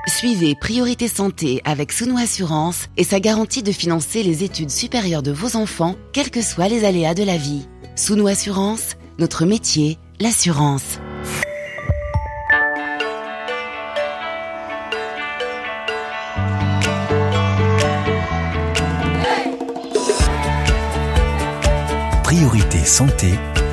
Suivez Priorité Santé avec Souno Assurance et sa garantie de financer les études supérieures de vos enfants, quels que soient les aléas de la vie. Souno Assurance, notre métier, l'assurance. Priorité Santé,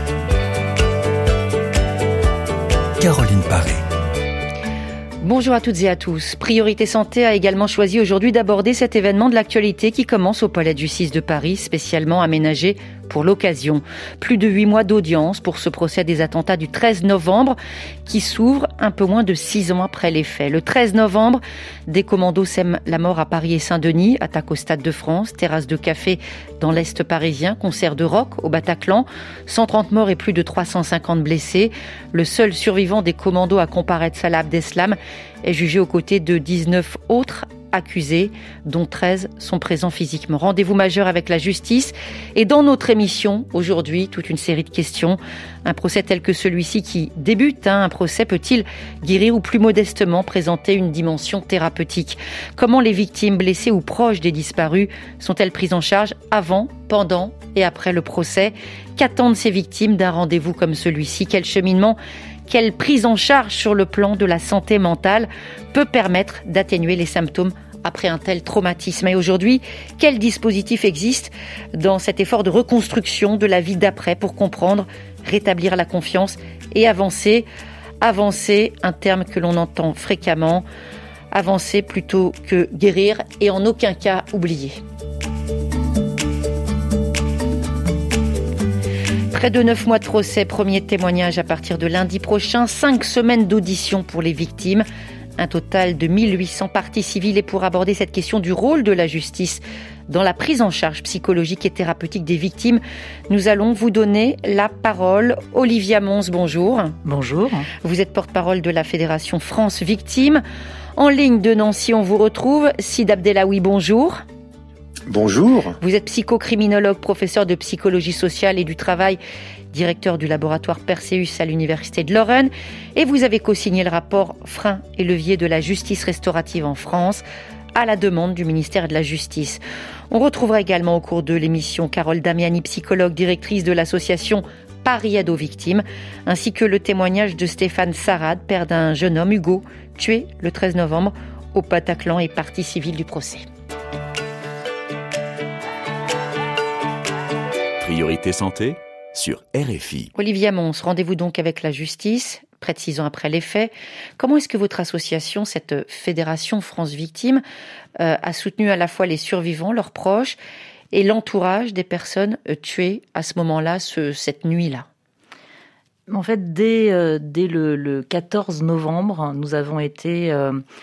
Caroline Paré. Bonjour à toutes et à tous. Priorité Santé a également choisi aujourd'hui d'aborder cet événement de l'actualité qui commence au Palais de Justice de Paris, spécialement aménagé pour l'occasion. Plus de 8 mois d'audience pour ce procès des attentats du 13 novembre qui s'ouvre un peu moins de 6 ans après les faits. Le 13 novembre, des commandos sèment la mort à Paris et Saint-Denis, attaque au Stade de France, terrasse de café dans l'Est parisien, concert de rock au Bataclan, 130 morts et plus de 350 blessés. Le seul survivant des commandos à comparaître, Salah Abdeslam, est jugé aux côtés de 19 autres accusés, dont 13 sont présents physiquement. Rendez-vous majeur avec la justice. Et dans notre émission, aujourd'hui, toute une série de questions. Un procès tel que celui-ci qui débute, un procès peut-il guérir ou plus modestement présenter une dimension thérapeutique? Comment les victimes blessées ou proches des disparus sont-elles prises en charge avant, pendant et après le procès? Qu'attendent ces victimes d'un rendez-vous comme celui-ci? Quel cheminement, quelle prise en charge sur le plan de la santé mentale peut permettre d'atténuer les symptômes après un tel traumatisme? Et aujourd'hui, quel dispositif existe dans cet effort de reconstruction de la vie d'après pour comprendre, rétablir la confiance et avancer? Avancer, un terme que l'on entend fréquemment, avancer plutôt que guérir et en aucun cas oublier. Près de 9 mois de procès, premier témoignage à partir de lundi prochain, 5 semaines d'audition pour les victimes, un total de 1800 parties civiles. Et pour aborder cette question du rôle de la justice dans la prise en charge psychologique et thérapeutique des victimes, nous allons vous donner la parole. Olivia Mons, bonjour. Bonjour. Vous êtes porte-parole de la Fédération France Victimes. En ligne de Nancy, on vous retrouve. Sid Abdellaoui, bonjour. Bonjour. Vous êtes psychocriminologue, professeur de psychologie sociale et du travail, directeur du laboratoire Perseus à l'Université de Lorraine. Et vous avez co-signé le rapport Freins et leviers de la justice restaurative en France à la demande du ministère de la Justice. On retrouvera également au cours de l'émission Carole Damiani, psychologue, directrice de l'association Paris Aide aux victimes, ainsi que le témoignage de Stéphane Sarad, père d'un jeune homme, Hugo, tué le 13 novembre au Bataclan et partie civile du procès. Priorité Santé sur RFI. Olivia Mons, rendez-vous donc avec la justice, près de 6 ans après les faits. Comment est-ce que votre association, cette Fédération France Victimes, a soutenu à la fois les survivants, leurs proches, et l'entourage des personnes tuées à ce moment-là, cette nuit-là? En fait, dès le 14 novembre, nous avons été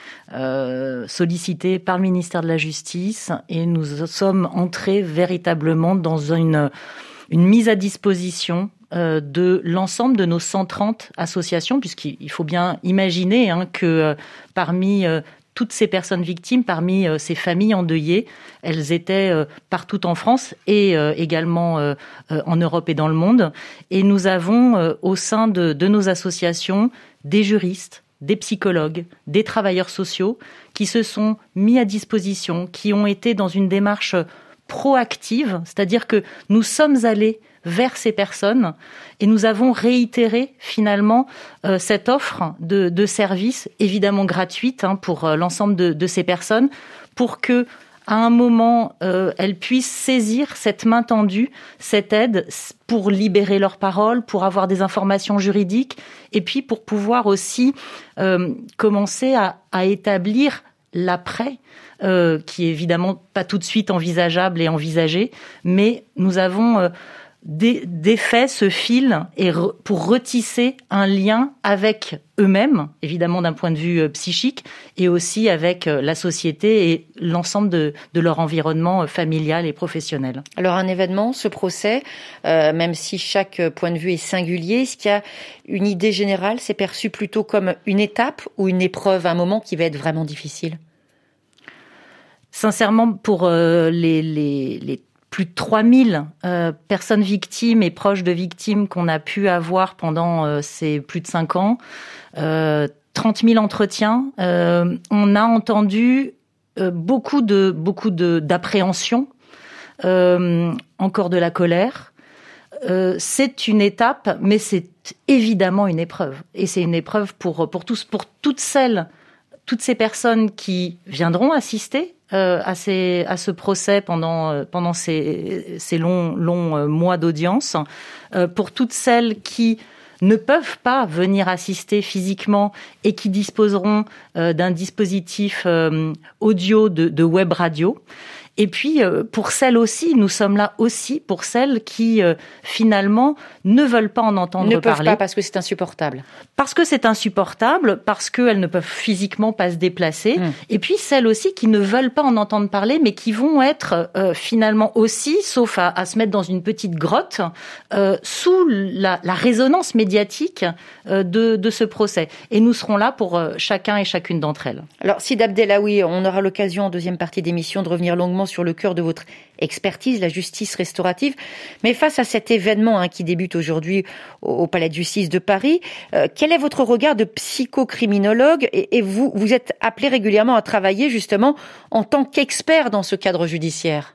sollicités par le ministère de la Justice et nous sommes entrés véritablement dans une mise à disposition de l'ensemble de nos 130 associations, puisqu'il faut bien imaginer que parmi toutes ces personnes victimes, parmi ces familles endeuillées, elles étaient partout en France et également en Europe et dans le monde. Et nous avons au sein de nos associations des juristes, des psychologues, des travailleurs sociaux qui se sont mis à disposition, qui ont été dans une démarche proactive, c'est-à-dire que nous sommes allés vers ces personnes et nous avons réitéré finalement cette offre de services évidemment gratuite pour l'ensemble de ces personnes pour que à un moment elles puissent saisir cette main tendue, cette aide pour libérer leurs paroles, pour avoir des informations juridiques et puis pour pouvoir aussi commencer à établir l'après, qui est évidemment pas tout de suite envisageable et envisagé, mais nous avons défait ce fil et pour retisser un lien avec eux-mêmes, évidemment d'un point de vue psychique, et aussi avec la société et l'ensemble de leur environnement familial et professionnel. Alors un événement, ce procès, même si chaque point de vue est singulier, est-ce qu'il y a une idée générale, c'est perçu plutôt comme une étape ou une épreuve, un moment qui va être vraiment difficile? Sincèrement, pour les plus de 3000 personnes victimes et proches de victimes qu'on a pu avoir pendant ces plus de 5 ans, 30 000 entretiens. On a entendu beaucoup d'appréhension, encore de la colère. C'est une étape, mais c'est évidemment une épreuve. Et c'est une épreuve pour tous, pour toutes ces personnes qui viendront assister à ce procès pendant ces longs mois d'audience, pour toutes celles qui ne peuvent pas venir assister physiquement et qui disposeront d'un dispositif audio de web radio. Et puis, pour celles aussi, nous sommes là aussi pour celles qui, finalement, ne veulent pas en entendre parler. Ne peuvent pas parce que c'est insupportable. Parce que c'est insupportable, parce qu'elles ne peuvent physiquement pas se déplacer. Et puis, celles aussi qui ne veulent pas en entendre parler, mais qui vont être, finalement aussi, sauf à se mettre dans une petite grotte, sous la résonance médiatique de ce procès. Et nous serons là pour chacun et chacune d'entre elles. Alors, Sid Abdellaoui, on aura l'occasion en deuxième partie d'émission de revenir longuement sur le cœur de votre expertise, la justice restaurative. Mais face à cet événement qui débute aujourd'hui au Palais de Justice de Paris, quel est votre regard de psychocriminologue ? Et vous êtes appelé régulièrement à travailler justement en tant qu'expert dans ce cadre judiciaire.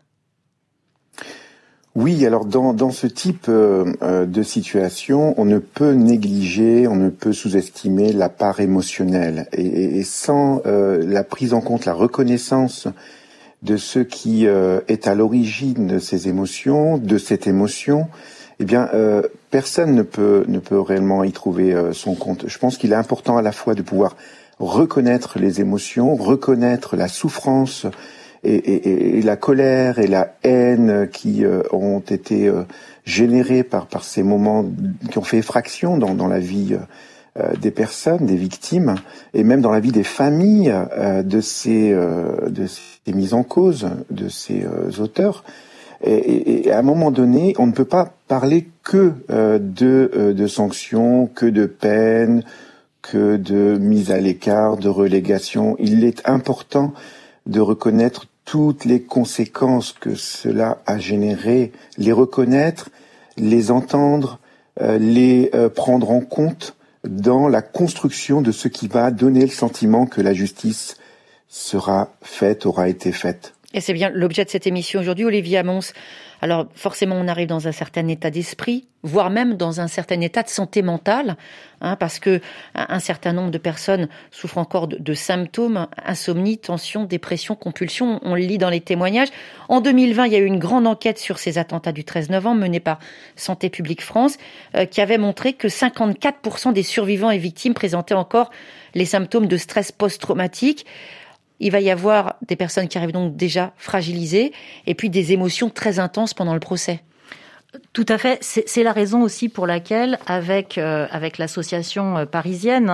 Oui, alors dans ce type de situation, on ne peut négliger, on ne peut sous-estimer la part émotionnelle. Et sans la prise en compte, la reconnaissance de ce qui est à l'origine de ces émotions, de cette émotion, eh bien, personne ne peut réellement y trouver son compte. Je pense qu'il est important à la fois de pouvoir reconnaître les émotions, reconnaître la souffrance et la colère et la haine qui ont été générées par ces moments qui ont fait effraction dans la vie des personnes, des victimes, et même dans la vie des familles de ces mises en cause, de ces auteurs. Et à un moment donné, on ne peut pas parler que de sanctions, que de peines, que de mise à l'écart, de relégation. Il est important de reconnaître toutes les conséquences que cela a générées, les reconnaître, les entendre, les prendre en compte dans la construction de ce qui va donner le sentiment que la justice sera faite, aura été faite. Et c'est bien l'objet de cette émission aujourd'hui, Olivier Ammons. Alors forcément, on arrive dans un certain état d'esprit, voire même dans un certain état de santé mentale, parce que un certain nombre de personnes souffrent encore de symptômes, insomnie, tension, dépression, compulsion. On le lit dans les témoignages. En 2020, il y a eu une grande enquête sur ces attentats du 13 novembre menée par Santé publique France, qui avait montré que 54% des survivants et victimes présentaient encore les symptômes de stress post-traumatique. Il va y avoir des personnes qui arrivent donc déjà fragilisées et puis des émotions très intenses pendant le procès. Tout à fait. C'est la raison aussi pour laquelle, avec l'association parisienne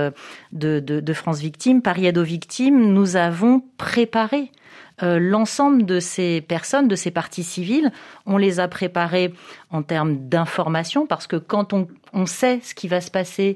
de France Victimes, Paris Aide aux Victimes, nous avons préparé l'ensemble de ces personnes, de ces parties civiles. On les a préparées en termes d'information, parce que quand on sait ce qui va se passer,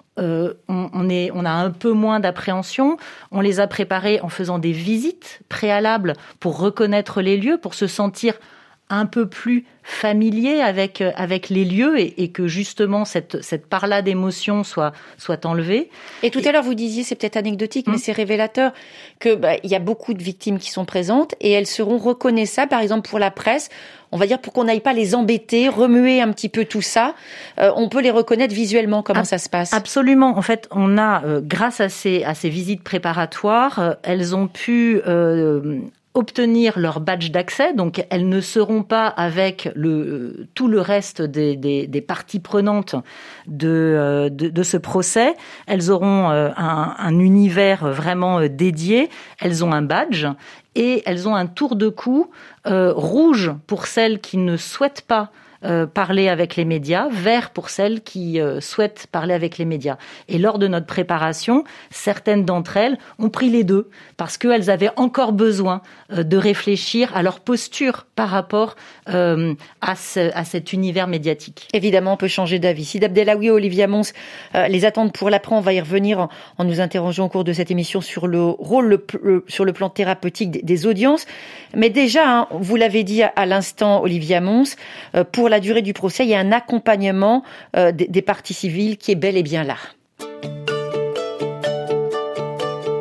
on a un peu moins d'appréhension. On les a préparées en faisant des visites préalables pour reconnaître les lieux, pour se sentir un peu plus familier avec les lieux et que justement cette part-là d'émotion soit enlevée. Et tout à l'heure vous disiez, c'est peut-être anecdotique, mais c'est révélateur que il y a beaucoup de victimes qui sont présentes et elles seront reconnaissables, par exemple pour la presse. On va dire pour qu'on n'aille pas les embêter, remuer un petit peu tout ça. On peut les reconnaître visuellement. Comment ça se passe ? Absolument. En fait, on a grâce à ces visites préparatoires, elles ont pu obtenir leur badge d'accès, donc elles ne seront pas avec tout le reste des parties prenantes de ce procès. Elles auront un univers vraiment dédié. Elles ont un badge et elles ont un tour de cou rouge pour celles qui ne souhaitent pas parler avec les médias, vert pour celles qui souhaitent parler avec les médias. Et lors de notre préparation, certaines d'entre elles ont pris les deux parce qu'elles avaient encore besoin de réfléchir à leur posture par rapport à cet univers médiatique. Évidemment, on peut changer d'avis. Sid Abdellaoui, Olivier Ammons, les attentes pour l'après, on va y revenir en nous interrogeant au cours de cette émission sur le rôle sur le plan thérapeutique des audiences. Mais déjà, vous l'avez dit à l'instant, Olivier Ammons, pour la durée du procès, il y a un accompagnement des parties civiles qui est bel et bien là.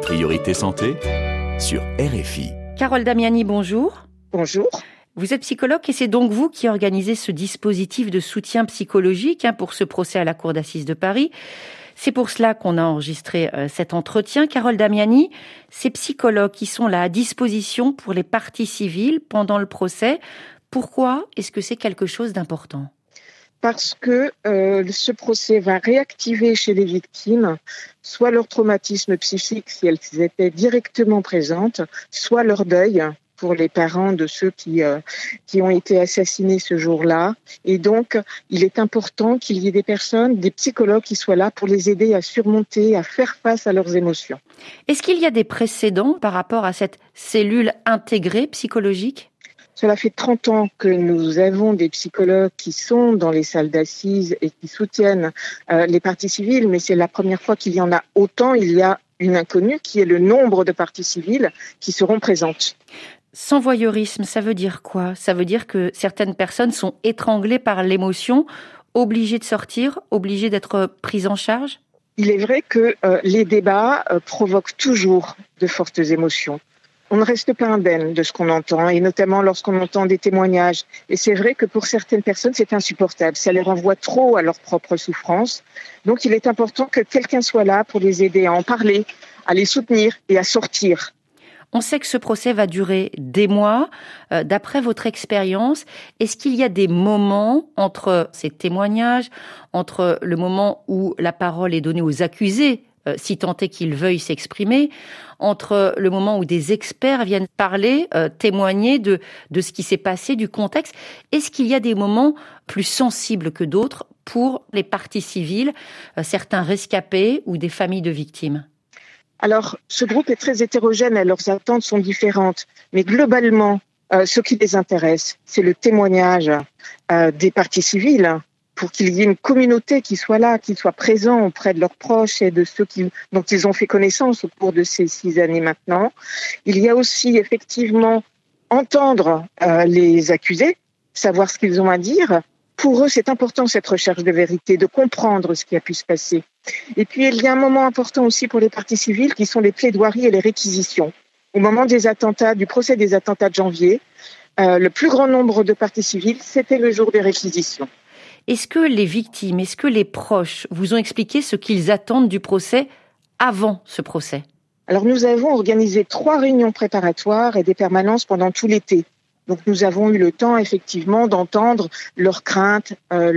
Priorité Santé sur RFI. Carole Damiani, bonjour. Bonjour. Vous êtes psychologue et c'est donc vous qui organisez ce dispositif de soutien psychologique pour ce procès à la Cour d'assises de Paris. C'est pour cela qu'on a enregistré cet entretien. Carole Damiani, ces psychologues qui sont là à disposition pour les parties civiles pendant le procès, pourquoi est-ce que c'est quelque chose d'important ? Parce que ce procès va réactiver chez les victimes soit leur traumatisme psychique si elles étaient directement présentes, soit leur deuil pour les parents de ceux qui ont été assassinés ce jour-là. Et donc, il est important qu'il y ait des personnes, des psychologues qui soient là pour les aider à surmonter, à faire face à leurs émotions. Est-ce qu'il y a des précédents par rapport à cette cellule intégrée psychologique ? Cela fait 30 ans que nous avons des psychologues qui sont dans les salles d'assises et qui soutiennent les parties civiles, mais c'est la première fois qu'il y en a autant. Il y a une inconnue qui est le nombre de parties civiles qui seront présentes. Sans voyeurisme, ça veut dire quoi ? Ça veut dire que certaines personnes sont étranglées par l'émotion, obligées de sortir, obligées d'être prises en charge ? Il est vrai que les débats provoquent toujours de fortes émotions. On ne reste pas indemne de ce qu'on entend, et notamment lorsqu'on entend des témoignages. Et c'est vrai que pour certaines personnes, c'est insupportable. Ça les renvoie trop à leur propre souffrance. Donc il est important que quelqu'un soit là pour les aider à en parler, à les soutenir et à sortir. On sait que ce procès va durer des mois. D'après votre expérience, est-ce qu'il y a des moments entre ces témoignages, entre le moment où la parole est donnée aux accusés, si tant est qu'ils veuillent s'exprimer, entre le moment où des experts viennent parler, témoigner de ce qui s'est passé, du contexte? Est-ce qu'il y a des moments plus sensibles que d'autres pour les parties civiles, certains rescapés ou des familles de victimes? Alors, ce groupe est très hétérogène et leurs attentes sont différentes. Mais globalement, ce qui les intéresse, c'est le témoignage des parties civiles pour qu'il y ait une communauté qui soit là, qui soit présent auprès de leurs proches et de ceux dont ils ont fait connaissance au cours de ces 6 années maintenant. Il y a aussi effectivement entendre les accusés, savoir ce qu'ils ont à dire. Pour eux, c'est important cette recherche de vérité, de comprendre ce qui a pu se passer. Et puis, il y a un moment important aussi pour les parties civiles qui sont les plaidoiries et les réquisitions. Au moment des attentats, du procès des attentats de janvier, le plus grand nombre de parties civiles, c'était le jour des réquisitions. Est-ce que les victimes, est-ce que les proches vous ont expliqué ce qu'ils attendent du procès avant ce procès ? Alors, nous avons organisé 3 réunions préparatoires et des permanences pendant tout l'été. Donc, nous avons eu le temps, effectivement, d'entendre leurs craintes,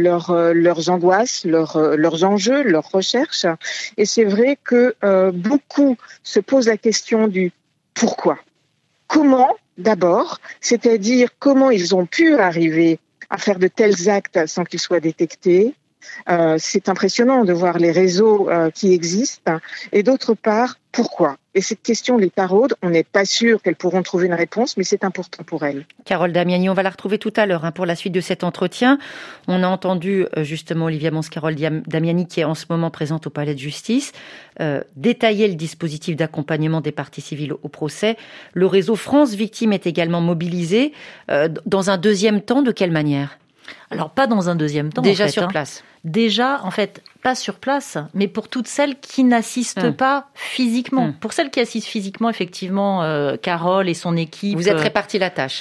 leurs angoisses, leurs enjeux, leurs recherches. Et c'est vrai que beaucoup se posent la question du pourquoi. Comment, d'abord, c'est-à-dire comment ils ont pu arriver à faire de tels actes sans qu'ils soient détectés. C'est impressionnant de voir les réseaux qui existent. Et d'autre part, pourquoi ? Et cette question les taraude, on n'est pas sûr qu'elles pourront trouver une réponse, mais c'est important pour elles. Carole Damiani, on va la retrouver tout à l'heure pour la suite de cet entretien. On a entendu justement Olivia Mons-Carole Damiani, qui est en ce moment présente au Palais de Justice, détailler le dispositif d'accompagnement des parties civiles au procès. Le réseau France Victimes est également mobilisé. Dans un deuxième temps, de quelle manière ? Alors, pas dans un deuxième temps. Déjà sur place. Déjà, en fait, pas sur place, mais pour toutes celles qui n'assistent pas physiquement. Pour celles qui assistent physiquement, effectivement, Carole et son équipe... Vous êtes réparti la tâche.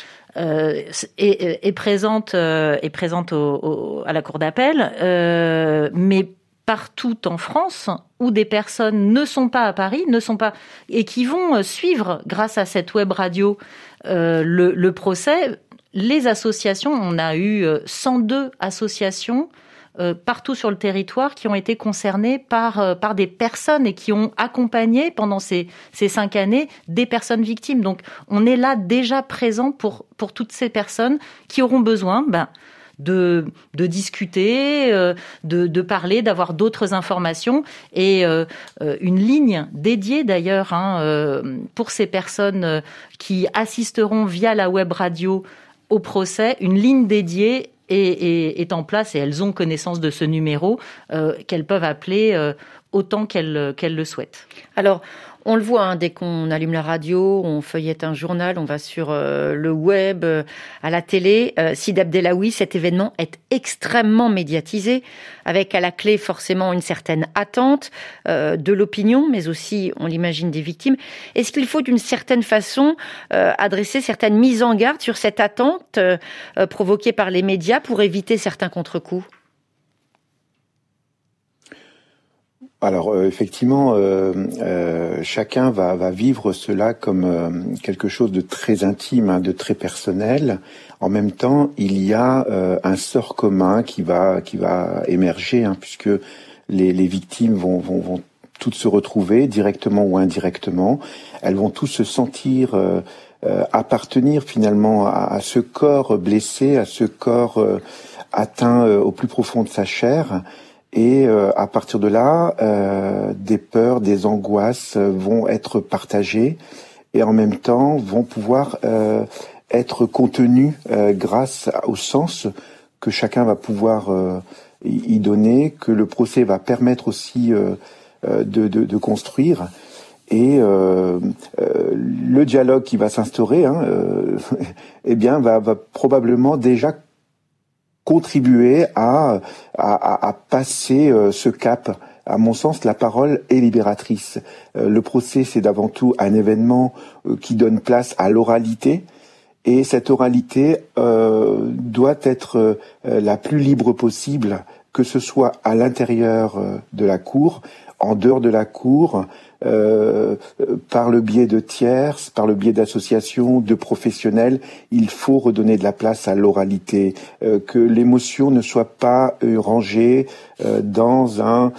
Est présente à la cour d'appel, mais partout en France où des personnes ne sont pas à Paris, et qui vont suivre, grâce à cette web radio, le procès. Les associations, on a eu 102 associations partout sur le territoire qui ont été concernées par des personnes et qui ont accompagné pendant ces 5 années des personnes victimes. Donc on est là déjà présent pour toutes ces personnes qui auront besoin de discuter, de parler, d'avoir d'autres informations et une ligne dédiée d'ailleurs pour ces personnes qui assisteront via la web radio au procès, une ligne dédiée est en place et elles ont connaissance de ce numéro qu'elles peuvent appeler autant qu'elles le souhaitent. Alors, On le voit, dès qu'on allume la radio, on feuillette un journal, on va sur le web, à la télé. Sid Abdellaoui, cet événement est extrêmement médiatisé, avec à la clé forcément une certaine attente de l'opinion, mais aussi, on l'imagine, des victimes. Est-ce qu'il faut d'une certaine façon adresser certaines mises en garde sur cette attente provoquée par les médias pour éviter certains contre-coups ? Alors effectivement, chacun va vivre cela comme quelque chose de très intime, de très personnel. En même temps, il y a un sort commun qui va émerger, puisque les victimes vont toutes se retrouver, directement ou indirectement. Elles vont tous se sentir appartenir finalement à ce corps blessé, à ce corps atteint au plus profond de sa chair. Et à partir de là, des peurs, des angoisses vont être partagées et en même temps vont pouvoir être contenues grâce au sens que chacun va pouvoir y donner, que le procès va permettre aussi de construire. Et le dialogue qui va s'instaurer, eh bien, va probablement déjà contribuer à passer ce cap. À mon sens, la parole est libératrice. Le procès, c'est d'avant tout un événement qui donne place à l'oralité. Et cette oralité doit être la plus libre possible, que ce soit à l'intérieur de la cour, en dehors de la cour, par le biais de tierces, par le biais d'associations, de professionnels. Il faut redonner de la place à l'oralité, que l'émotion ne soit pas rangée dans un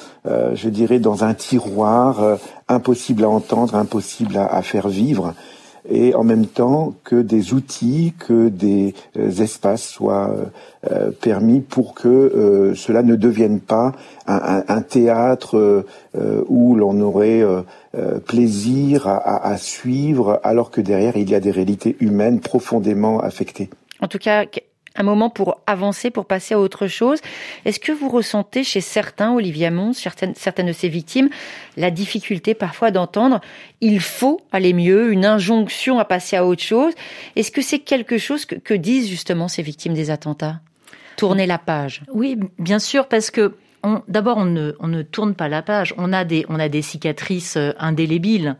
tiroir impossible à entendre, impossible à faire vivre. Et en même temps que des outils, que des espaces soient permis pour que cela ne devienne pas un théâtre où l'on aurait plaisir à suivre, alors que derrière il y a des réalités humaines profondément affectées. En tout cas, un moment pour avancer, pour passer à autre chose. Est-ce que vous ressentez chez certains, Olivier Hamon, certaines de ces victimes, la difficulté parfois d'entendre « il faut aller mieux », une injonction à passer à autre chose ? Est-ce que c'est quelque chose que disent justement ces victimes des attentats ? Tourner la page. Oui, bien sûr, parce que d'abord, on ne tourne pas la page. On a des cicatrices indélébiles.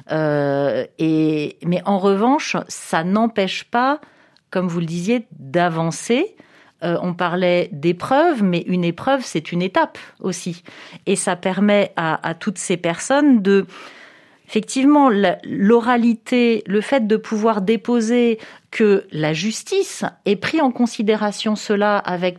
Mais en revanche, ça n'empêche pas, comme vous le disiez, d'avancer. On parlait d'épreuve, mais une épreuve, c'est une étape aussi. Et ça permet à toutes ces personnes de... Effectivement, l'oralité, le fait de pouvoir déposer que la justice ait pris en considération cela avec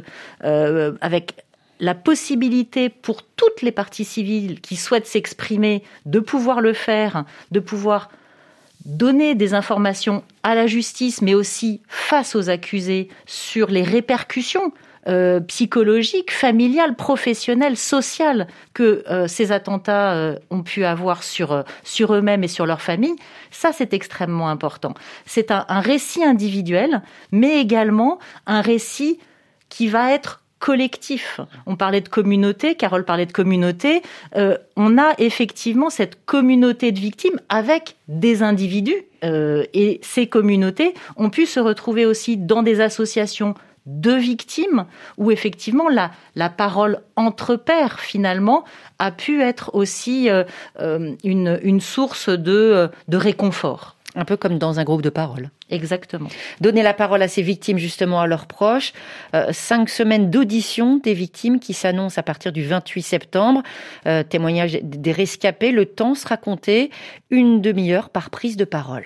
avec la possibilité pour toutes les parties civiles qui souhaitent s'exprimer de pouvoir le faire, de pouvoir donner des informations à la justice, mais aussi face aux accusés sur les répercussions psychologiques, familiales, professionnelles, sociales que ces attentats ont pu avoir sur eux-mêmes et sur leur famille. Ça, c'est extrêmement important. C'est un récit individuel, mais également un récit qui va être collectif. On parlait de communauté, Carole parlait de communauté. On a effectivement cette communauté de victimes avec des individus et ces communautés ont pu se retrouver aussi dans des associations de victimes où effectivement la parole entre pairs finalement a pu être aussi une source de réconfort. Un peu comme dans un groupe de parole. Exactement. Donner la parole à ces victimes, justement, à leurs proches. 5 semaines d'audition des victimes qui s'annoncent à partir du 28 septembre. Témoignage des rescapés. Le temps sera compté 1 demi-heure par prise de parole.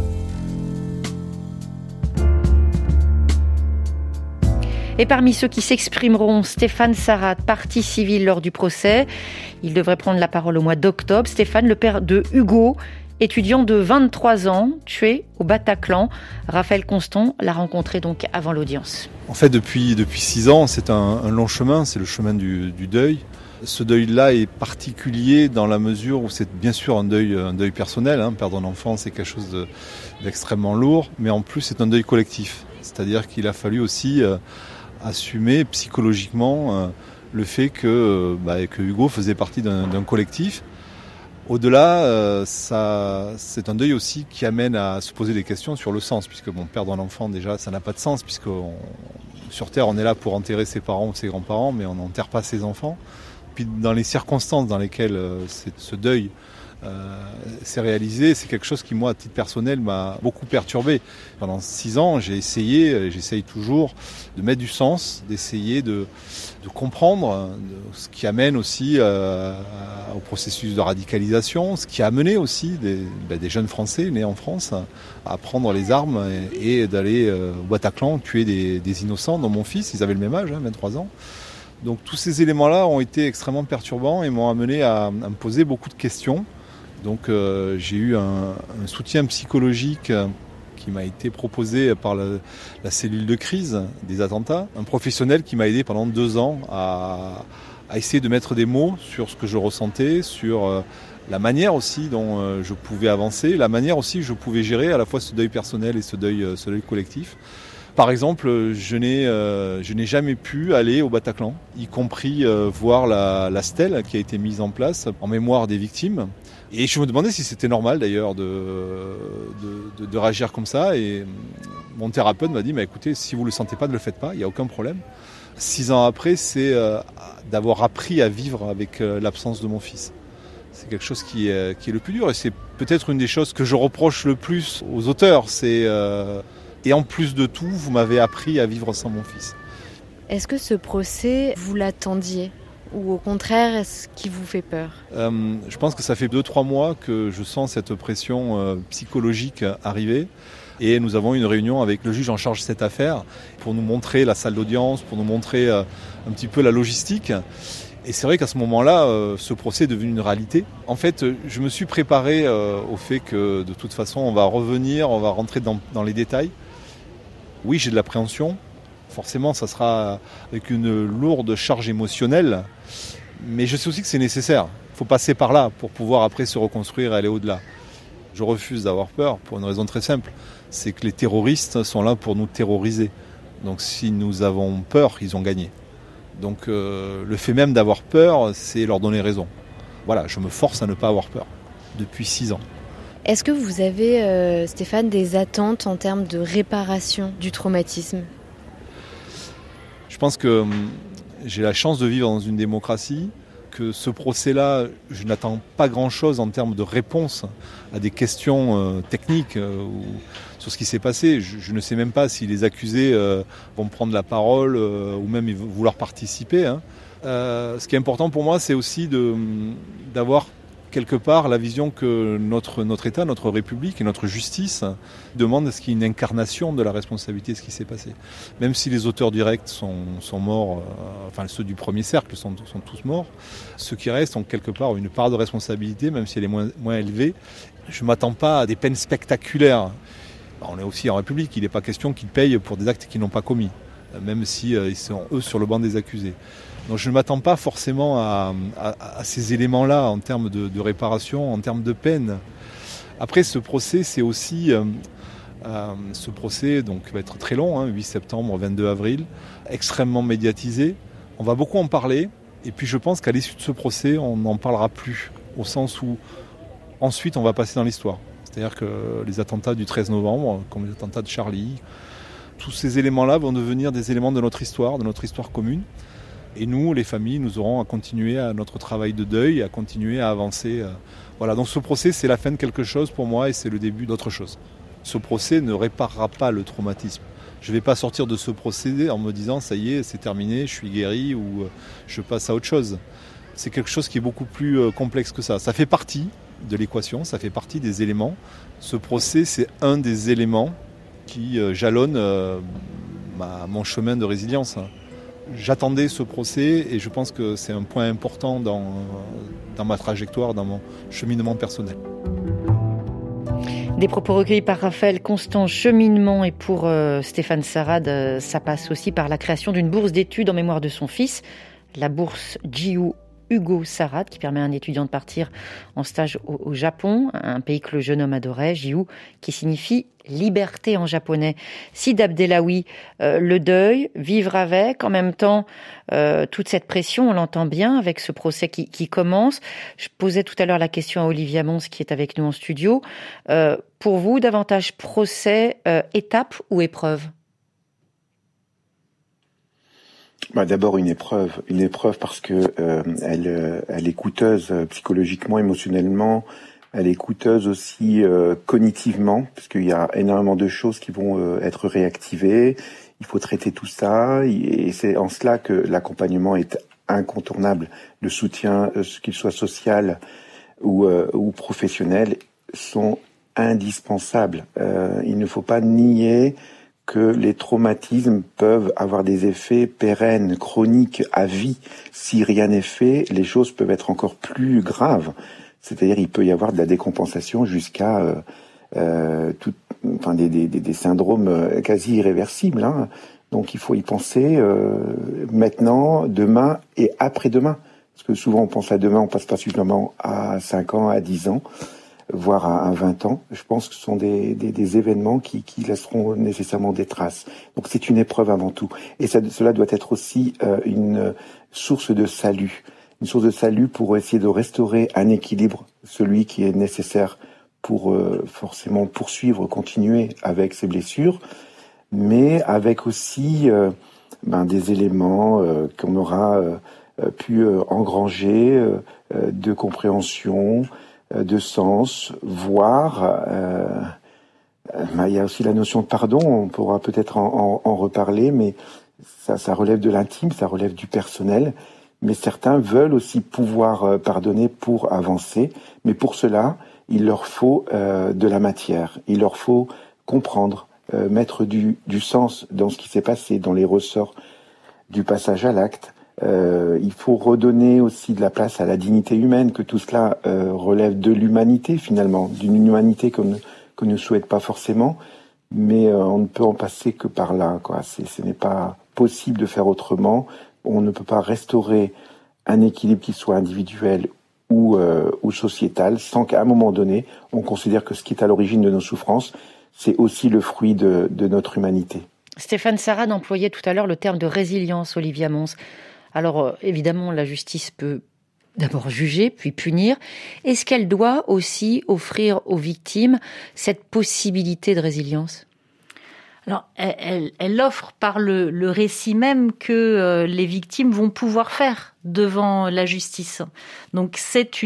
Et parmi ceux qui s'exprimeront, Stéphane Sarrat, partie civile lors du procès. Il devrait prendre la parole au mois d'octobre. Stéphane, le père de Hugo, étudiant de 23 ans, tué au Bataclan. Raphaël Constant l'a rencontré donc avant l'audience. En fait, depuis 6 ans, c'est un long chemin, c'est le chemin du deuil. Ce deuil-là est particulier dans la mesure où c'est bien sûr un deuil personnel. Perdre un enfant, c'est quelque chose d'extrêmement lourd, mais en plus, c'est un deuil collectif. C'est-à-dire qu'il a fallu aussi assumer psychologiquement le fait que Hugo faisait partie d'un collectif. Au-delà, c'est un deuil aussi qui amène à se poser des questions sur le sens, puisque perdre un enfant déjà, ça n'a pas de sens, puisque sur Terre, on est là pour enterrer ses parents ou ses grands-parents, mais on n'enterre pas ses enfants. Puis dans les circonstances dans lesquelles ce deuil s'est réalisé, c'est quelque chose qui, moi, à titre personnel, m'a beaucoup perturbé. Pendant 6 ans, j'essaye toujours de mettre du sens, d'essayer de comprendre ce qui amène aussi au processus de radicalisation, ce qui a amené aussi des jeunes Français nés en France à prendre les armes et d'aller au Bataclan tuer des innocents, dont mon fils, ils avaient le même âge, 23 ans. Donc tous ces éléments-là ont été extrêmement perturbants et m'ont amené à me poser beaucoup de questions. Donc j'ai eu un soutien psychologique qui m'a été proposé par la cellule de crise des attentats. Un professionnel qui m'a aidé pendant 2 ans à essayer de mettre des mots sur ce que je ressentais, sur la manière aussi dont je pouvais avancer, la manière aussi dont je pouvais gérer à la fois ce deuil personnel et ce deuil collectif. Par exemple, je n'ai jamais pu aller au Bataclan, y compris voir la stèle qui a été mise en place en mémoire des victimes. Et je me demandais si c'était normal d'ailleurs de réagir comme ça. Et mon thérapeute m'a dit, écoutez, si vous ne le sentez pas, ne le faites pas, il n'y a aucun problème. 6 ans après, c'est d'avoir appris à vivre avec l'absence de mon fils. C'est quelque chose qui est le plus dur. Et c'est peut-être une des choses que je reproche le plus aux auteurs. Et en plus de tout, vous m'avez appris à vivre sans mon fils. Est-ce que ce procès, vous l'attendiez ? Ou au contraire, est-ce qu'il vous fait peur ? Je pense que ça fait 2-3 mois que je sens cette pression psychologique arriver. Et nous avons une réunion avec le juge en charge de cette affaire pour nous montrer la salle d'audience, pour nous montrer un petit peu la logistique. Et c'est vrai qu'à ce moment-là, ce procès est devenu une réalité. En fait, je me suis préparé au fait que de toute façon, on va rentrer dans les détails. Oui, j'ai de l'appréhension. Forcément, ça sera avec une lourde charge émotionnelle. Mais je sais aussi que c'est nécessaire. Il faut passer par là pour pouvoir après se reconstruire et aller au-delà. Je refuse d'avoir peur pour une raison très simple. C'est que les terroristes sont là pour nous terroriser. Donc si nous avons peur, ils ont gagné. Donc le fait même d'avoir peur, c'est leur donner raison. Voilà, je me force à ne pas avoir peur depuis 6 ans. Est-ce que vous avez, Stéphane, des attentes en termes de réparation du traumatisme ? Je pense que j'ai la chance de vivre dans une démocratie, que ce procès-là, je n'attends pas grand-chose en termes de réponse à des questions techniques sur ce qui s'est passé. Je ne sais même pas si les accusés vont prendre la parole ou même vouloir participer. Ce qui est important pour moi, c'est aussi d'avoir quelque part la vision que notre État, notre République et notre justice demandent à ce qu'il y ait une incarnation de la responsabilité de ce qui s'est passé. Même si les auteurs directs sont morts, enfin ceux du premier cercle sont tous morts, ceux qui restent ont quelque part une part de responsabilité, même si elle est moins élevée. Je ne m'attends pas à des peines spectaculaires. On est aussi en République, il n'est pas question qu'ils payent pour des actes qu'ils n'ont pas commis, même si ils sont eux sur le banc des accusés. Donc je ne m'attends pas forcément à ces éléments-là en termes de réparation, en termes de peine. Après, ce procès, c'est aussi... ce procès donc, va être très long, 8 septembre, 22 avril, extrêmement médiatisé. On va beaucoup en parler. Et puis je pense qu'à l'issue de ce procès, on n'en parlera plus. Au sens où ensuite, on va passer dans l'histoire. C'est-à-dire que les attentats du 13 novembre, comme les attentats de Charlie, tous ces éléments-là vont devenir des éléments de notre histoire commune. Et nous, les familles, nous aurons à continuer à notre travail de deuil, à continuer à avancer. Voilà, donc ce procès, c'est la fin de quelque chose pour moi et c'est le début d'autre chose. Ce procès ne réparera pas le traumatisme. Je ne vais pas sortir de ce procès en me disant « ça y est, c'est terminé, je suis guéri » ou « je passe à autre chose ». C'est quelque chose qui est beaucoup plus complexe que ça. Ça fait partie de l'équation, ça fait partie des éléments. Ce procès, c'est un des éléments qui jalonne mon chemin de résilience. J'attendais ce procès et je pense que c'est un point important dans ma trajectoire, dans mon cheminement personnel. Des propos recueillis par Raphaël Constant, cheminement, et pour Stéphane Sarade, ça passe aussi par la création d'une bourse d'études en mémoire de son fils, la bourse Jiu Hugo Sarad, qui permet à un étudiant de partir en stage au Japon, un pays que le jeune homme adorait, Jiu, qui signifie liberté en japonais. Sid Abdellaoui, le deuil, vivre avec, en même temps, toute cette pression, on l'entend bien avec ce procès qui commence. Je posais tout à l'heure la question à Olivia Mons, qui est avec nous en studio. Pour vous, davantage procès, étape ou épreuve? D'abord une épreuve parce que elle est coûteuse psychologiquement, émotionnellement. Elle est coûteuse aussi cognitivement, parce qu'il y a énormément de choses qui vont être réactivées. Il faut traiter tout ça, et c'est en cela que l'accompagnement est incontournable. Le soutien, qu'il soit social ou professionnel, sont indispensables. Il ne faut pas nier que les traumatismes peuvent avoir des effets pérennes, chroniques, à vie. Si rien n'est fait, les choses peuvent être encore plus graves. C'est-à-dire, il peut y avoir de la décompensation jusqu'à des syndromes quasi irréversibles. Hein. Donc, il faut y penser maintenant, demain et après-demain. Parce que souvent, on pense à demain, on passe pas suffisamment à 5 ans, à 10 ans, voire à 20 ans. Je pense que ce sont des événements qui laisseront nécessairement des traces. Donc, c'est une épreuve avant tout. Et cela doit être aussi une source de salut. Une source de salut pour essayer de restaurer un équilibre, celui qui est nécessaire pour forcément poursuivre, continuer avec ces blessures, mais avec aussi des éléments qu'on aura pu engranger de compréhension, de sens, voire il y a aussi la notion de pardon, on pourra peut-être en reparler, mais ça relève de l'intime, ça relève du personnel. Mais certains veulent aussi pouvoir pardonner pour avancer. Mais pour cela, il leur faut de la matière. Il leur faut comprendre, mettre du sens dans ce qui s'est passé, dans les ressorts du passage à l'acte. Il faut redonner aussi de la place à la dignité humaine, que tout cela relève de l'humanité finalement, d'une humanité qu'on ne souhaite pas forcément. Mais on ne peut en passer que par là, quoi. Ce n'est pas possible de faire autrement. On ne peut pas restaurer un équilibre qui soit individuel ou sociétal sans qu'à un moment donné, on considère que ce qui est à l'origine de nos souffrances, c'est aussi le fruit de notre humanité. Stéphane Sarad employait tout à l'heure le terme de résilience, Olivia Mons. Alors évidemment, la justice peut d'abord juger, puis punir. Est-ce qu'elle doit aussi offrir aux victimes cette possibilité de résilience ? Alors, elle offre par le récit même que les victimes vont pouvoir faire devant la justice. Donc,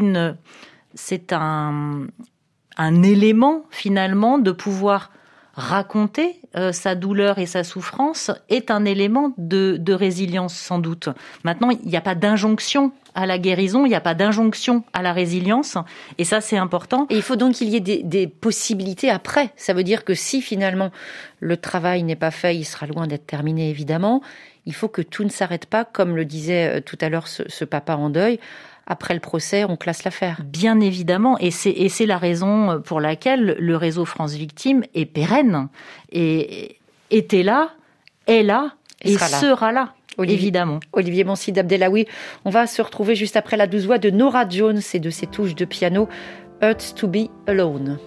c'est un élément finalement de pouvoir raconter sa douleur et sa souffrance est un élément de résilience sans doute. Maintenant, il n'y a pas d'injonction à la guérison, il n'y a pas d'injonction à la résilience, et ça c'est important. Et il faut donc qu'il y ait des possibilités après. Ça veut dire que si finalement le travail n'est pas fait, il sera loin d'être terminé évidemment, il faut que tout ne s'arrête pas, comme le disait tout à l'heure ce papa en deuil. Après le procès, on classe l'affaire. Bien évidemment, et c'est la raison pour laquelle le réseau France Victimes est pérenne, et était là, est là, et sera là. Évidemment. Olivier Mons, Sid Abdellaoui. On va se retrouver juste après la douce voix de Norah Jones et de ses touches de piano Hurts to be alone.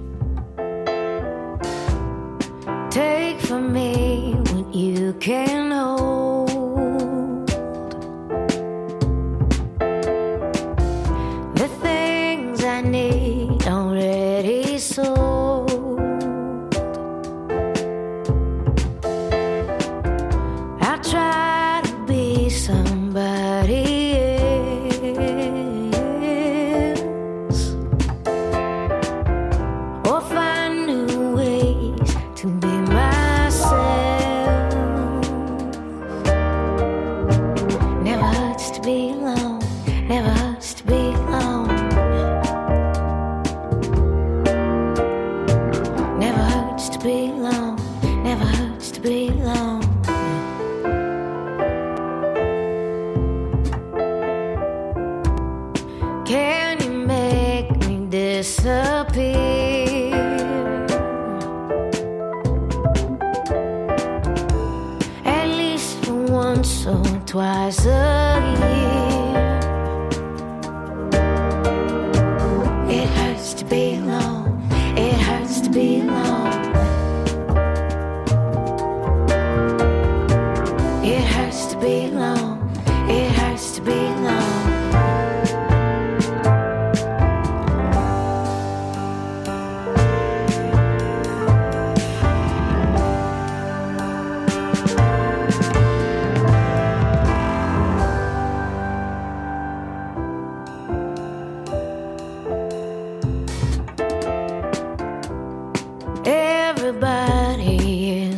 Take from me what you can hold. The things I need already sold. I try to be somebody else, or find new ways to be myself. Never hurts to be alone, never hurts to be alone. Never hurts to be alone, never hurts to be alone. Can you make me disappear? At least for once or twice a year.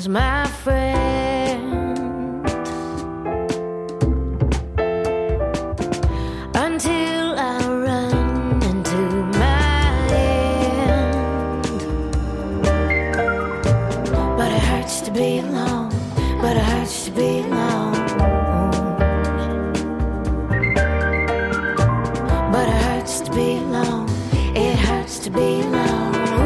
as my friend until I run into my end. But it hurts to be alone, but it hurts to be alone. But it hurts to be alone, it hurts to be alone.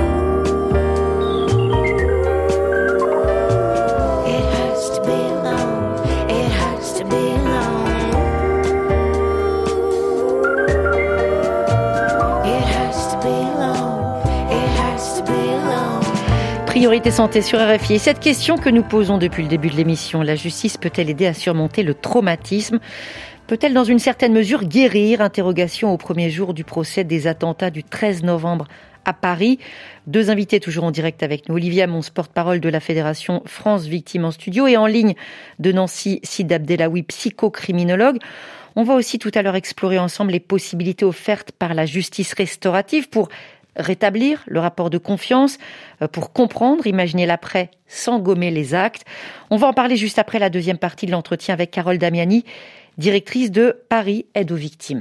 Priorité santé sur RFI. Et cette question que nous posons depuis le début de l'émission, la justice peut-elle aider à surmonter le traumatisme ? Peut-elle dans une certaine mesure guérir ? Interrogation au premier jour du procès des attentats du 13 novembre à Paris. Deux invités toujours en direct avec nous. Olivia Mons, porte-parole de la Fédération France Victimes en studio, et en ligne de Nancy, Sid Abdellaoui, psychocriminologue. On va aussi tout à l'heure explorer ensemble les possibilités offertes par la justice restaurative pour rétablir le rapport de confiance, pour comprendre, imaginer l'après sans gommer les actes. On va en parler juste après la deuxième partie de l'entretien avec Carole Damiani, directrice de Paris Aide aux victimes.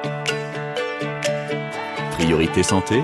Priorité santé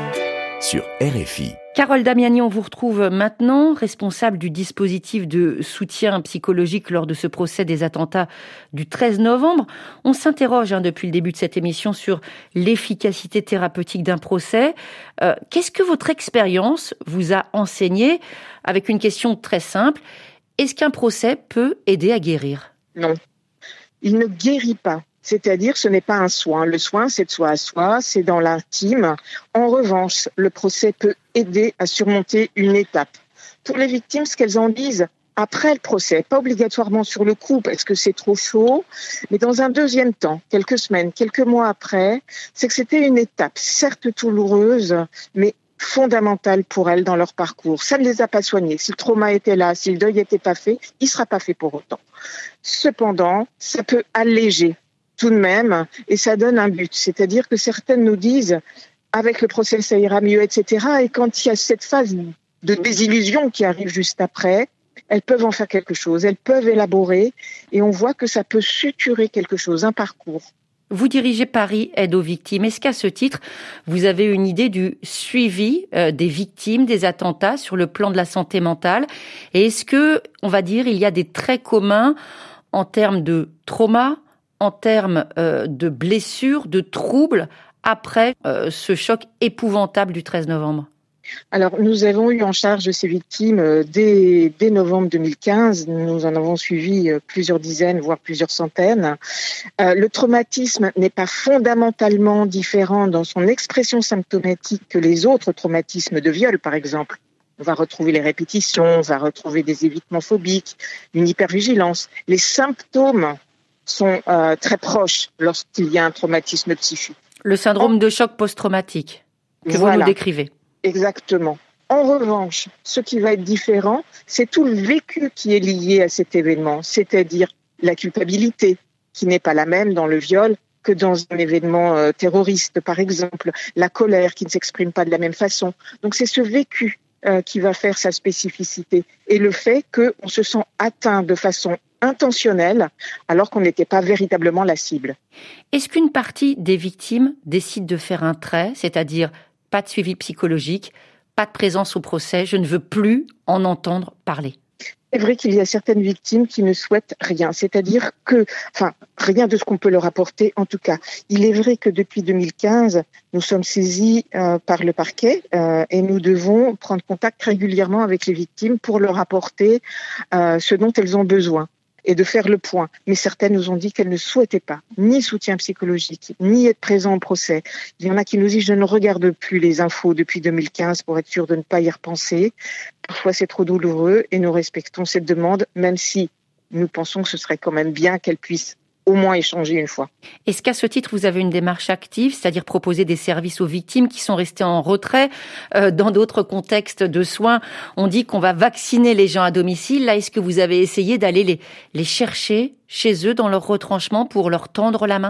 sur RFI. Carole Damiani, on vous retrouve maintenant, responsable du dispositif de soutien psychologique lors de ce procès des attentats du 13 novembre. On s'interroge depuis le début de cette émission sur l'efficacité thérapeutique d'un procès. Qu'est-ce que votre expérience vous a enseigné, avec une question très simple? Est-ce qu'un procès peut aider à guérir? Non, il ne guérit pas. C'est-à-dire, ce n'est pas un soin. Le soin, c'est de soi à soi, c'est dans l'intime. En revanche, le procès peut aider à surmonter une étape. Pour les victimes, ce qu'elles en disent après le procès, pas obligatoirement sur le coup parce que c'est trop chaud, mais dans un deuxième temps, quelques semaines, quelques mois après, c'est que c'était une étape, certes douloureuse, mais fondamentale pour elles dans leur parcours. Ça ne les a pas soignées. Si le trauma était là, si le deuil n'était pas fait, il ne sera pas fait pour autant. Cependant, ça peut alléger tout de même, et ça donne un but. C'est-à-dire que certaines nous disent, avec le procès, ça ira mieux, etc. Et quand il y a cette phase de désillusion qui arrive juste après, elles peuvent en faire quelque chose, elles peuvent élaborer, et on voit que ça peut suturer quelque chose, un parcours. Vous dirigez Paris Aide aux victimes. Est-ce qu'à ce titre, vous avez une idée du suivi des victimes des attentats sur le plan de la santé mentale? Et est-ce que, on va dire, il y a des traits communs en termes de trauma, en termes de blessures, de troubles, après ce choc épouvantable du 13 novembre? Alors, nous avons eu en charge ces victimes dès novembre 2015. Nous en avons suivi plusieurs dizaines, voire plusieurs centaines. Le traumatisme n'est pas fondamentalement différent dans son expression symptomatique que les autres traumatismes de viol, par exemple. On va retrouver les répétitions, on va retrouver des évitements phobiques, une hypervigilance. Les symptômes sont très proches lorsqu'il y a un traumatisme psychique. Le syndrome de choc post-traumatique que vous nous décrivez. Exactement. En revanche, ce qui va être différent, c'est tout le vécu qui est lié à cet événement, c'est-à-dire la culpabilité, qui n'est pas la même dans le viol que dans un événement terroriste, par exemple, la colère qui ne s'exprime pas de la même façon. Donc c'est ce vécu qui va faire sa spécificité, et le fait qu'on se sent atteint de façon intentionnelle alors qu'on n'était pas véritablement la cible. Est-ce qu'une partie des victimes décide de faire un trait, c'est-à-dire pas de suivi psychologique, pas de présence au procès, je ne veux plus en entendre parler? C'est vrai qu'il y a certaines victimes qui ne souhaitent rien, c'est-à-dire que, rien de ce qu'on peut leur apporter en tout cas. Il est vrai que depuis 2015, nous sommes saisis par le parquet et nous devons prendre contact régulièrement avec les victimes pour leur apporter ce dont elles ont besoin et de faire le point. Mais certaines nous ont dit qu'elles ne souhaitaient pas ni soutien psychologique, ni être présents au procès. Il y en a qui nous disent « je ne regarde plus les infos depuis 2015 pour être sûr de ne pas y repenser ». Parfois c'est trop douloureux et nous respectons cette demande, même si nous pensons que ce serait quand même bien qu'elles puissent au moins échanger une fois. Est-ce qu'à ce titre, vous avez une démarche active, c'est-à-dire proposer des services aux victimes qui sont restées en retrait? Dans d'autres contextes de soins, on dit qu'on va vacciner les gens à domicile. Là, est-ce que vous avez essayé d'aller les chercher chez eux dans leur retranchement pour leur tendre la main?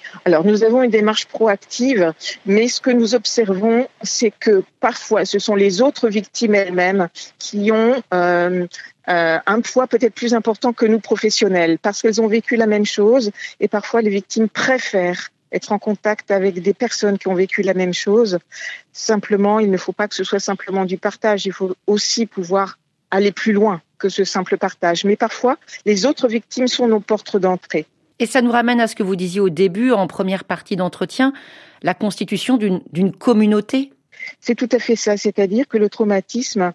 Alors, nous avons une démarche proactive, mais ce que nous observons, c'est que parfois, ce sont les autres victimes elles-mêmes qui ont un poids peut-être plus important que nous professionnels, parce qu'elles ont vécu la même chose, et parfois les victimes préfèrent être en contact avec des personnes qui ont vécu la même chose. Simplement, il ne faut pas que ce soit simplement du partage, il faut aussi pouvoir aller plus loin que ce simple partage. Mais parfois, les autres victimes sont nos portes d'entrée. Et ça nous ramène à ce que vous disiez au début, en première partie d'entretien, la constitution d'une communauté. C'est tout à fait ça, c'est-à-dire que le traumatisme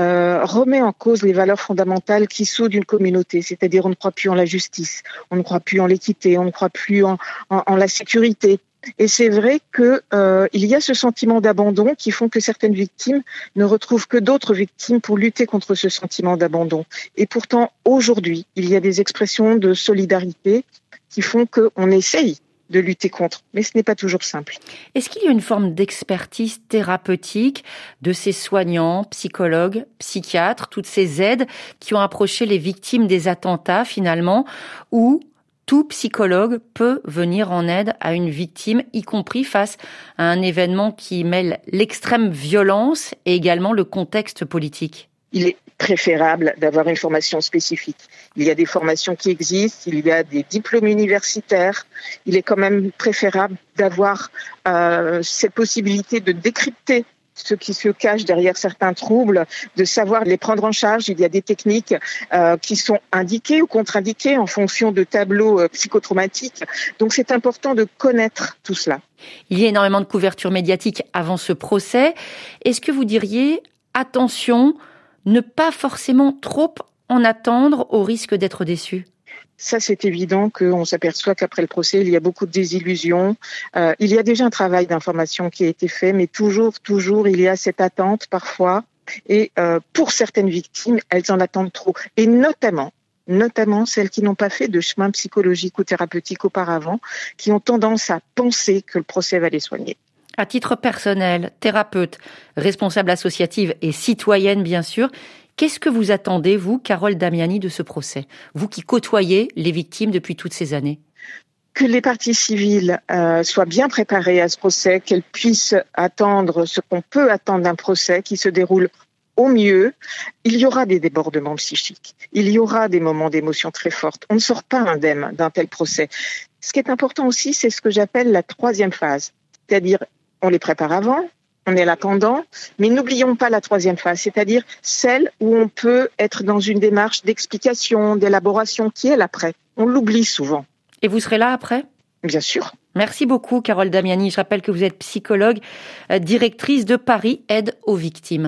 remet en cause les valeurs fondamentales qui soudent une communauté, c'est-à-dire on ne croit plus en la justice, on ne croit plus en l'équité, on ne croit plus en la sécurité. Et c'est vrai que il y a ce sentiment d'abandon qui font que certaines victimes ne retrouvent que d'autres victimes pour lutter contre ce sentiment d'abandon. Et pourtant, aujourd'hui, il y a des expressions de solidarité qui font qu'on essaye de lutter contre, mais ce n'est pas toujours simple. Est-ce qu'il y a une forme d'expertise thérapeutique de ces soignants, psychologues, psychiatres, toutes ces aides qui ont approché les victimes des attentats finalement, où tout psychologue peut venir en aide à une victime, y compris face à un événement qui mêle l'extrême violence et également le contexte politique? Il est préférable d'avoir une formation spécifique. Il y a des formations qui existent, il y a des diplômes universitaires. Il est quand même préférable d'avoir cette possibilité de décrypter ce qui se cache derrière certains troubles, de savoir les prendre en charge. Il y a des techniques qui sont indiquées ou contre-indiquées en fonction de tableaux psychotraumatiques. Donc c'est important de connaître tout cela. Il y a énormément de couverture médiatique avant ce procès. Est-ce que vous diriez, attention, ne pas forcément trop en attendre au risque d'être déçu? Ça, c'est évident qu'on s'aperçoit qu'après le procès, il y a beaucoup de désillusions. Il y a déjà un travail d'information qui a été fait, mais toujours, il y a cette attente parfois. Et pour certaines victimes, elles en attendent trop. Et notamment celles qui n'ont pas fait de chemin psychologique ou thérapeutique auparavant, qui ont tendance à penser que le procès va les soigner. À titre personnel, thérapeute, responsable associative et citoyenne bien sûr, qu'est-ce que vous attendez, vous, Carole Damiani, de ce procès? Vous qui côtoyez les victimes depuis toutes ces années. Que les parties civiles soient bien préparées à ce procès, qu'elles puissent attendre ce qu'on peut attendre d'un procès qui se déroule au mieux. Il y aura des débordements psychiques, il y aura des moments d'émotion très fortes. On ne sort pas indemne d'un tel procès. Ce qui est important aussi, c'est ce que j'appelle la troisième phase, c'est-à-dire on les prépare avant, on est là pendant, mais n'oublions pas la troisième phase, c'est-à-dire celle où on peut être dans une démarche d'explication, d'élaboration qui est l'après. On l'oublie souvent. Et vous serez là après ? Bien sûr. Merci beaucoup, Carole Damiani. Je rappelle que vous êtes psychologue, directrice de Paris Aide aux victimes.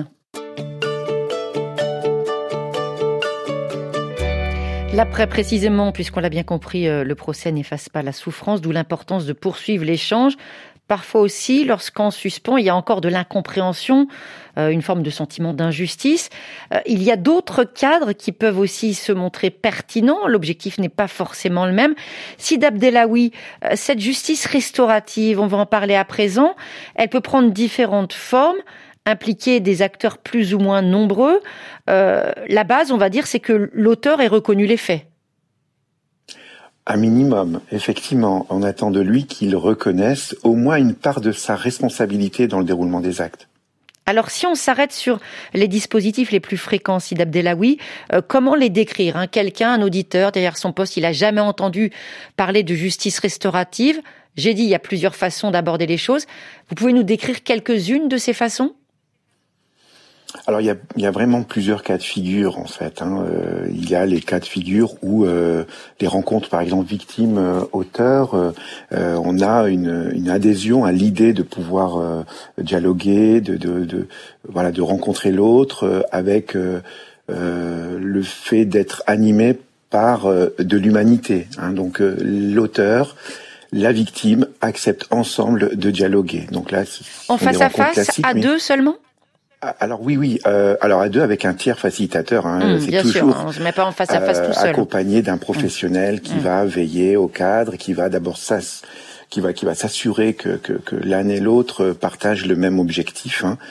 L'après précisément, puisqu'on l'a bien compris, le procès n'efface pas la souffrance, d'où l'importance de poursuivre l'échange. Parfois aussi, lorsqu'en suspens, il y a encore de l'incompréhension, une forme de sentiment d'injustice. Il y a d'autres cadres qui peuvent aussi se montrer pertinents. L'objectif n'est pas forcément le même. Sid Abdellaoui, cette justice restaurative, on va en parler à présent, elle peut prendre différentes formes, impliquer des acteurs plus ou moins nombreux. La base, on va dire, c'est que l'auteur ait reconnu les faits. Un minimum, effectivement, on attend de lui qu'il reconnaisse au moins une part de sa responsabilité dans le déroulement des actes. Alors si on s'arrête sur les dispositifs les plus fréquents, Sid Abdellaoui, comment les décrire ? Quelqu'un, un auditeur, derrière son poste, il n'a jamais entendu parler de justice restaurative. J'ai dit, il y a plusieurs façons d'aborder les choses. Vous pouvez nous décrire quelques-unes de ces façons ? Alors il y a vraiment plusieurs cas de figure en fait. Il y a les cas de figure où les rencontres par exemple victimes-auteurs, on a une adhésion à l'idée de pouvoir dialoguer, de rencontrer l'autre avec le fait d'être animé par de l'humanité. Donc l'auteur, la victime acceptent ensemble de dialoguer. Donc là, en face à face, à deux seulement ? Alors oui. Alors à deux avec un tiers facilitateur. C'est bien toujours sûr, on se met pas en face à face tout seul. Accompagné d'un professionnel qui va veiller au cadre, qui va d'abord qui va s'assurer que l'un et l'autre partagent le même objectif.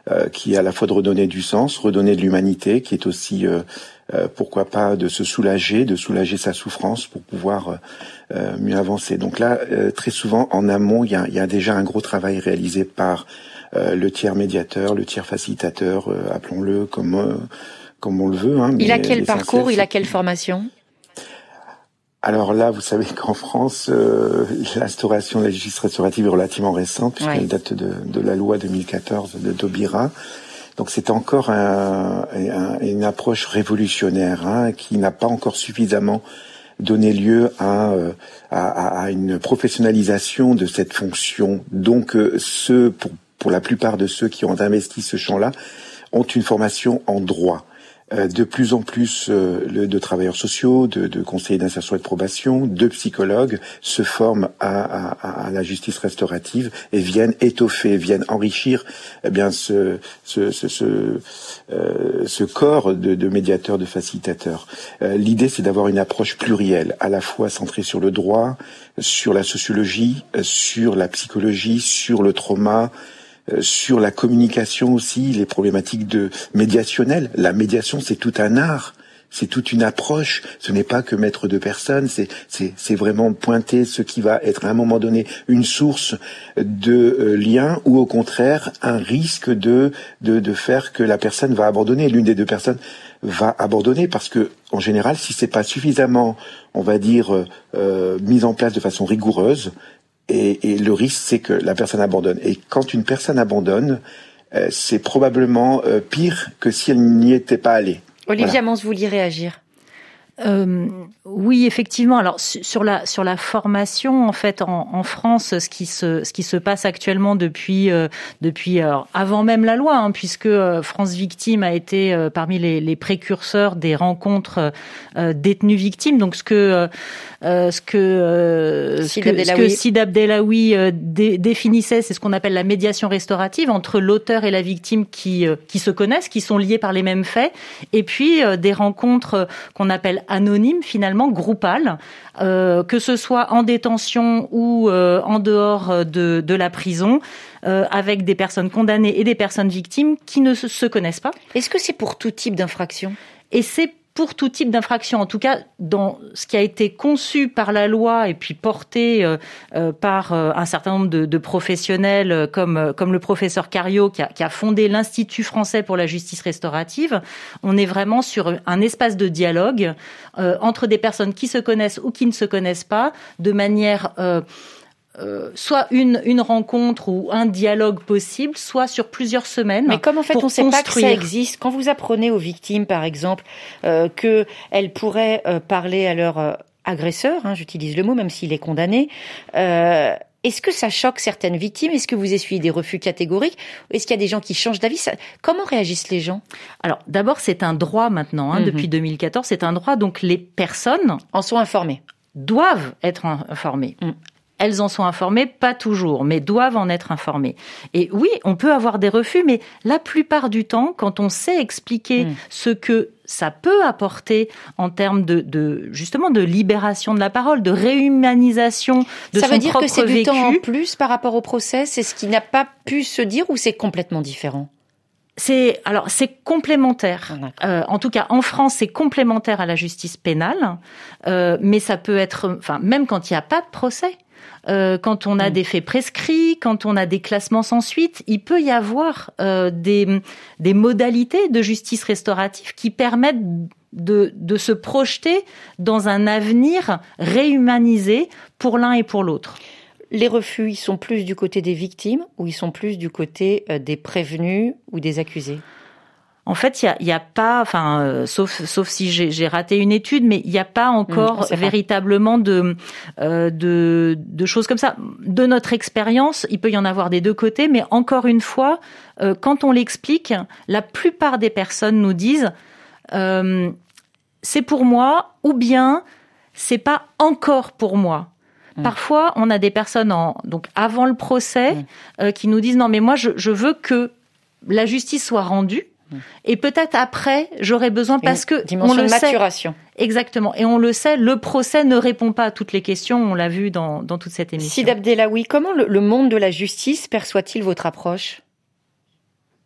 qui est à la fois de redonner du sens, redonner de l'humanité, qui est aussi pourquoi pas de se soulager, de soulager sa souffrance pour pouvoir mieux avancer. Donc là, très souvent en amont, il y a déjà un gros travail réalisé par le tiers médiateur, le tiers facilitateur, appelons-le comme on le veut. Hein, il a quel parcours, il a quelle formation ? Alors là, vous savez qu'en France, l'instauration de la justice restaurative est relativement récente, puisqu'elle date de la loi 2014 de Taubira. Donc c'est encore une approche révolutionnaire qui n'a pas encore suffisamment donné lieu à une professionnalisation de cette fonction. Donc pour la plupart de ceux qui ont investi ce champ-là, ont une formation en droit. De plus en plus de travailleurs sociaux, de conseillers d'insertion et de probation, de psychologues se forment à la justice restaurative et viennent étoffer, viennent enrichir ce corps de médiateurs, de facilitateurs. L'idée, c'est d'avoir une approche plurielle, à la fois centrée sur le droit, sur la sociologie, sur la psychologie, sur le trauma, sur la communication aussi, les problématiques médiationnelles. La médiation, c'est tout un art, c'est toute une approche. Ce n'est pas que mettre deux personnes, c'est vraiment pointer ce qui va être à un moment donné une source de lien ou au contraire un risque de faire que la personne va abandonner. L'une des deux personnes va abandonner parce que en général, si c'est pas suffisamment, on va dire, mis en place de façon rigoureuse. Et le risque, c'est que la personne abandonne. Et quand une personne abandonne, c'est probablement pire que si elle n'y était pas allée. Olivia Mans, vous vouliez réagir ? Oui, effectivement. Alors sur la formation, en fait, en France, ce qui se passe actuellement depuis avant même la loi, puisque France Victime a été parmi les précurseurs des rencontres détenus victimes. Donc ce que Sid Abdellaoui définissait, c'est ce qu'on appelle la médiation restaurative entre l'auteur et la victime qui se connaissent, qui sont liés par les mêmes faits, et puis des rencontres qu'on appelle anonymes, finalement groupales, que ce soit en détention ou en dehors de la prison, avec des personnes condamnées et des personnes victimes qui ne se connaissent pas. Est-ce que c'est pour tout type d'infraction ? Et c'est pour tout type d'infraction, en tout cas dans ce qui a été conçu par la loi et puis porté par un certain nombre de professionnels comme le professeur Cario qui a fondé l'Institut français pour la justice restaurative. On est vraiment sur un espace de dialogue entre des personnes qui se connaissent ou qui ne se connaissent pas, de manière soit une rencontre ou un dialogue possible, soit sur plusieurs semaines. Mais comme en fait on ne sait pas que ça existe, quand vous apprenez aux victimes par exemple qu'elles pourraient parler à leur agresseur, j'utilise le mot même s'il est condamné, est-ce que ça choque certaines victimes ? Est-ce que vous essuyez des refus catégoriques ? Est-ce qu'il y a des gens qui changent d'avis ? Comment réagissent les gens ? Alors d'abord c'est un droit maintenant, depuis 2014 c'est un droit, donc les personnes en sont informées, doivent être informées. Elles en sont informées, pas toujours, mais doivent en être informées. Et oui, on peut avoir des refus, mais la plupart du temps, quand on sait expliquer ce que ça peut apporter en termes justement de libération de la parole, de réhumanisation de son propre vécu. Ça veut dire que c'est du temps en plus par rapport au procès ? C'est ce qui n'a pas pu se dire ou c'est complètement différent ? C'est complémentaire. En tout cas, en France, c'est complémentaire à la justice pénale, mais ça peut être, même quand il n'y a pas de procès. Quand on a des faits prescrits, quand on a des classements sans suite, il peut y avoir des modalités de justice restaurative qui permettent de se projeter dans un avenir réhumanisé pour l'un et pour l'autre. Les refus, ils sont plus du côté des victimes ou ils sont plus du côté des prévenus ou des accusés ? En fait, il y a pas, sauf si j'ai raté une étude, mais il n'y a pas encore véritablement de choses comme ça. De notre expérience, il peut y en avoir des deux côtés, mais encore une fois, quand on l'explique, la plupart des personnes nous disent c'est pour moi ou bien c'est pas encore pour moi. Parfois, on a des personnes donc avant le procès qui nous disent non mais moi je veux que la justice soit rendue. Et peut-être après, j'aurais besoin parce que dimension de maturation. Exactement. Et on le sait, le procès ne répond pas à toutes les questions. On l'a vu dans toute cette émission. Sid Abdellaoui, comment le monde de la justice perçoit-il votre approche ?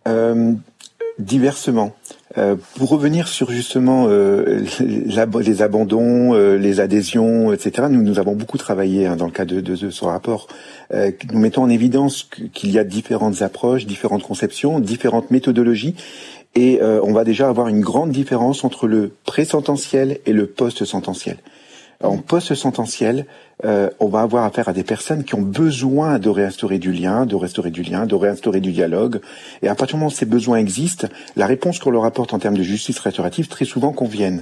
Diversement. Pour revenir sur justement les abandons, les adhésions, etc., nous avons beaucoup travaillé dans le cadre de ce rapport. Nous mettons en évidence qu'il y a différentes approches, différentes conceptions, différentes méthodologies, et on va déjà avoir une grande différence entre le pré-sententiel et le post-sententiel. En post-sententiel, on va avoir affaire à des personnes qui ont besoin de réinstaurer du lien, de réinstaurer du dialogue. Et à partir du moment où ces besoins existent, la réponse qu'on leur apporte en termes de justice restaurative, très souvent convient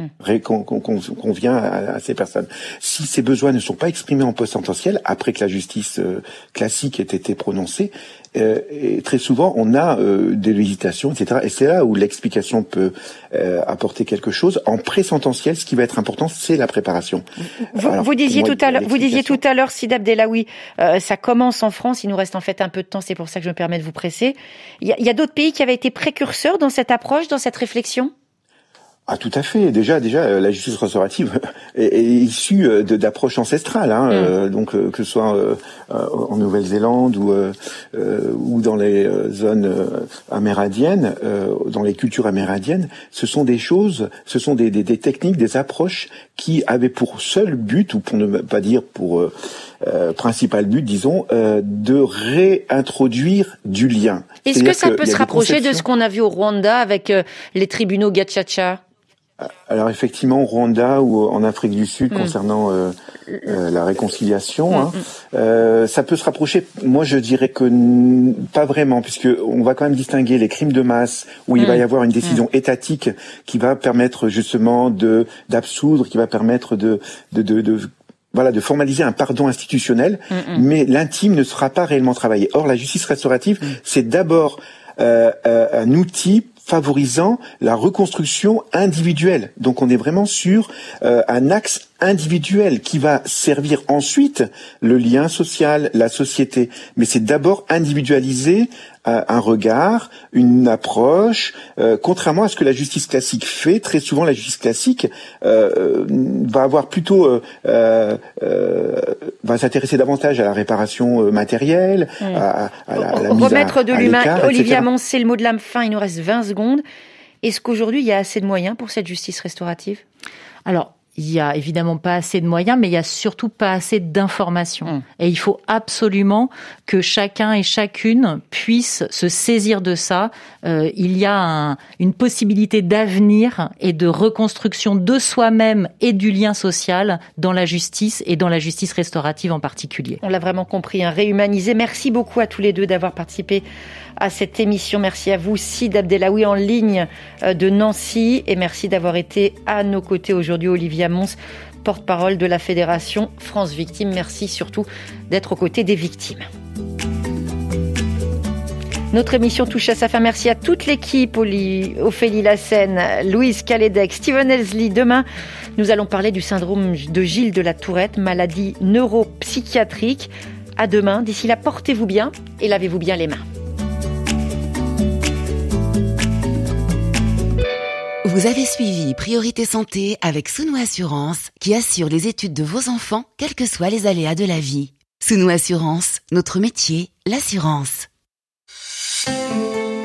à ces personnes. Si ces besoins ne sont pas exprimés en post-sententiel, après que la justice classique ait été prononcée, et très souvent on a des hésitations, etc. Et c'est là où l'explication peut apporter quelque chose. En pré-sententiel, ce qui va être important, c'est la préparation. Vous disiez tout à l'heure, Sid Abdellaoui, ça commence en France. Il nous reste en fait un peu de temps, c'est pour ça que je me permets de vous presser. Il y a d'autres pays qui avaient été précurseurs dans cette approche, dans cette réflexion? Ah, tout à fait. Déjà, la justice restaurative est issue d'approches ancestrales, donc que ce soit en Nouvelle-Zélande ou dans les zones amérindiennes, dans les cultures amérindiennes, ce sont des techniques, des approches qui avaient pour seul but, ou pour ne pas dire pour principal but, disons, de réintroduire du lien. Est-ce que ça peut se rapprocher de ce qu'on a vu au Rwanda avec les tribunaux Gacaca? Alors effectivement, au Rwanda ou en Afrique du Sud, concernant la réconciliation, ça peut se rapprocher. Moi, je dirais que pas vraiment, puisque on va quand même distinguer les crimes de masse où il va y avoir une décision étatique qui va permettre justement d'absoudre, qui va permettre de formaliser un pardon institutionnel, mais l'intime ne sera pas réellement travaillé. Or, la justice restaurative, c'est d'abord un outil favorisant la reconstruction individuelle. Donc on est vraiment sur un axe individuel qui va servir ensuite le lien social, la société. Mais c'est d'abord individualiser un regard, une approche, contrairement à ce que la justice classique fait. Très souvent, la justice classique va avoir plutôt va s'intéresser davantage à la réparation matérielle, à la mise remettre de l'humain. Olivia etc. Mons, c'est le mot de la fin. Il nous reste 20 secondes. Est-ce qu'aujourd'hui, il y a assez de moyens pour cette justice restaurative? Alors, il y a évidemment pas assez de moyens, mais il y a surtout pas assez d'informations. Et il faut absolument que chacun et chacune puisse se saisir de ça. Il y a une possibilité d'avenir et de reconstruction de soi-même et du lien social dans la justice et dans la justice restaurative en particulier. On l'a vraiment compris, réhumaniser. Merci beaucoup à tous les deux d'avoir participé à cette émission. Merci à vous, Sid Abdellaoui, en ligne de Nancy, et merci d'avoir été à nos côtés aujourd'hui, Olivia Mons, porte-parole de la Fédération France Victimes. Merci surtout d'être aux côtés des victimes. Notre émission touche à sa fin. Merci à toute l'équipe, Ophélie Lassène, Louise Calédec, Steven Elsley. Demain, nous allons parler du syndrome de Gilles de la Tourette, maladie neuropsychiatrique. À demain. D'ici là, portez-vous bien et lavez-vous bien les mains. Vous avez suivi Priorité Santé avec Souno Assurance, qui assure les études de vos enfants, quels que soient les aléas de la vie. Souno Assurance, notre métier, l'assurance.